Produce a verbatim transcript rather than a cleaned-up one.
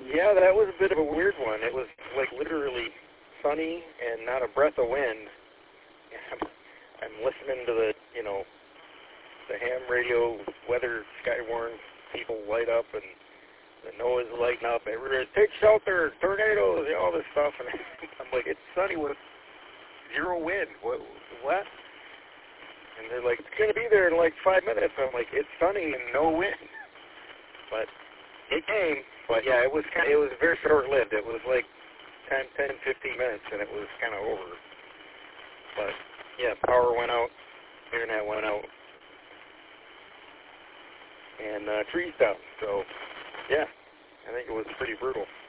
Yeah, that was a bit of a weird one. It was like literally sunny and not a breath of wind. I'm, I'm listening to the, you know, the ham radio weather Skywarn people light up, and the NOAA's lighting up. Everybody, take shelter, tornadoes, all this stuff. And I'm like, it's sunny with zero wind. What? What? And they're like, it's going to be there in like five minutes. I'm like, it's sunny and no wind. But it came. But yeah, it was kind of, it was very short-lived. It was like ten, ten, fifteen minutes, and it was kind of over. But yeah, power went out, internet went out, and uh, trees down. So yeah, I think it was pretty brutal.